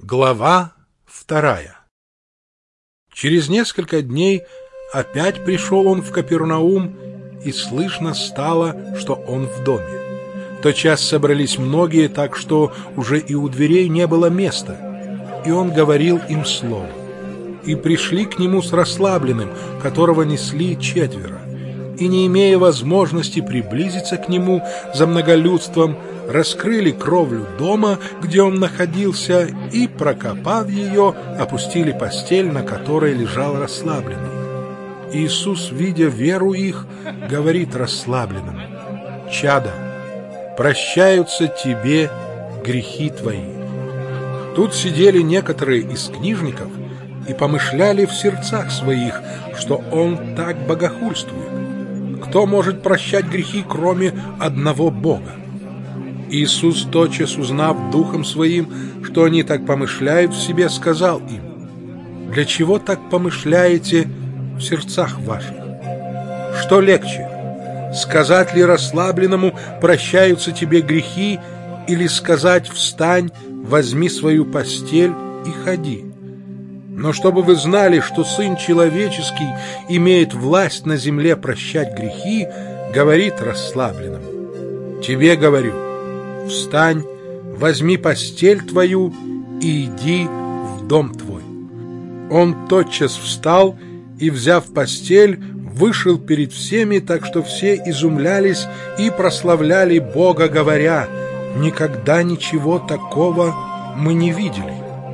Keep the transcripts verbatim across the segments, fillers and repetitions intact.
Глава вторая. Через несколько дней опять пришел он в Капернаум, и слышно стало, что он в доме. Тотчас собрались многие, так что уже и у дверей не было места, и он говорил им слово. И пришли к нему с расслабленным, которого несли четверо, и, не имея возможности приблизиться к нему за многолюдством, раскрыли кровлю дома, где он находился, и, прокопав ее, опустили постель, на которой лежал расслабленный. Иисус, видя веру их, говорит расслабленному: «Чадо, прощаются тебе грехи твои». Тут сидели некоторые из книжников и помышляли в сердцах своих, что он так богохульствует. Кто может прощать грехи, кроме одного Бога? Иисус, тотчас узнав духом своим, что они так помышляют в себе, сказал им: «Для чего так помышляете в сердцах ваших? Что легче, сказать ли расслабленному: прощаются тебе грехи, или сказать: встань, возьми свою постель и ходи? Но чтобы вы знали, что Сын Человеческий имеет власть на земле прощать грехи, говорит расслабленному: тебе говорю, встань, возьми постель твою и иди в дом твой». Он тотчас встал и, взяв постель, вышел перед всеми, так что все изумлялись и прославляли Бога, говоря: «Никогда ничего такого мы не видели».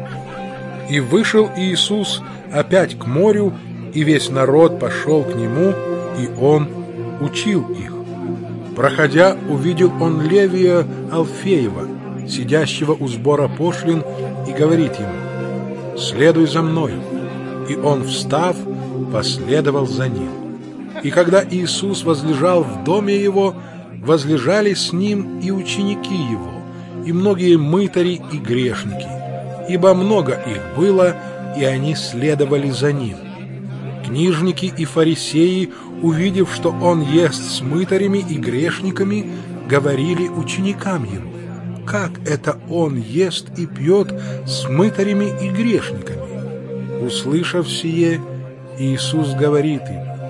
И вышел Иисус опять к морю, и весь народ пошел к нему, и он учил их. Проходя, увидел он Левия Алфеева, сидящего у сбора пошлин, и говорит ему: «Следуй за мною». И он, встав, последовал за ним. И когда Иисус возлежал в доме его, возлежали с ним и ученики его, и многие мытари и грешники, ибо много их было, и они следовали за ним. Книжники и фарисеи, увидев, что он ест с мытарями и грешниками, говорили ученикам его: «Как это он ест и пьет с мытарями и грешниками?» Услышав сие, Иисус говорит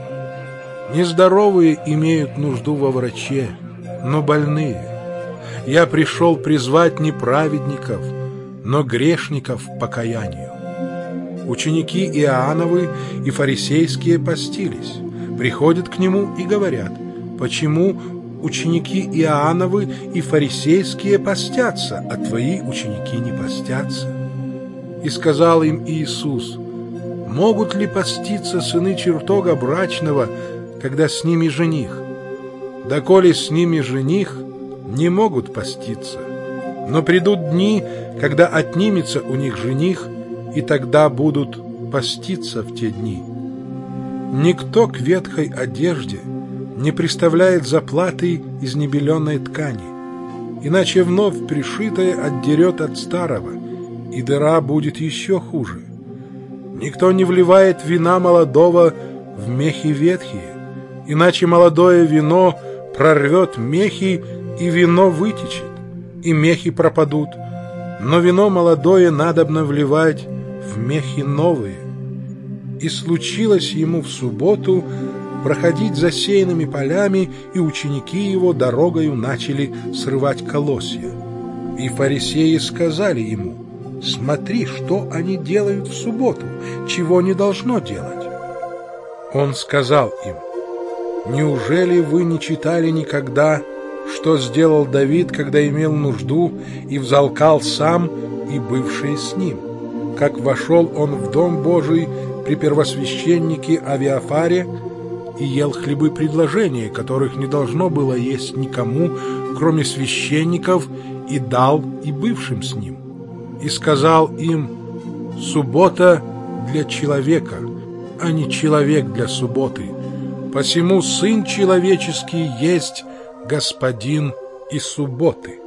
им: «Нездоровые имеют нужду во враче, но больные. Я пришел призвать не праведников, но грешников к покаянию». Ученики Иоанновы и фарисейские постились, приходят к нему и говорят: «Почему ученики Иоанновы и фарисейские постятся, а твои ученики не постятся?» И сказал им Иисус: «Могут ли поститься сыны чертога брачного, когда с ними жених? Доколе с ними жених, не могут поститься. Но придут дни, когда отнимется у них жених, и тогда будут поститься в те дни. Никто к ветхой одежде не приставляет заплаты из небеленной ткани, иначе вновь пришитое отдерет от старого, и дыра будет еще хуже. Никто не вливает вина молодого в мехи ветхие, иначе молодое вино прорвет мехи, и вино вытечет, и мехи пропадут, но вино молодое надобно вливать в мехи новые». И случилось ему в субботу проходить засеянными полями, и ученики его дорогою начали срывать колосья. И фарисеи сказали ему: «Смотри, что они делают в субботу, чего не должно делать». Он сказал им: «Неужели вы не читали никогда, что сделал Давид, когда имел нужду, и взалкал сам, и бывшие с ним? Как вошел он в дом Божий при первосвященнике Авиафаре и ел хлебы предложения, которых не должно было есть никому, кроме священников, и дал и бывшим с ним. И сказал им: суббота для человека, а не человек для субботы. Посему Сын Человеческий есть Господин и субботы».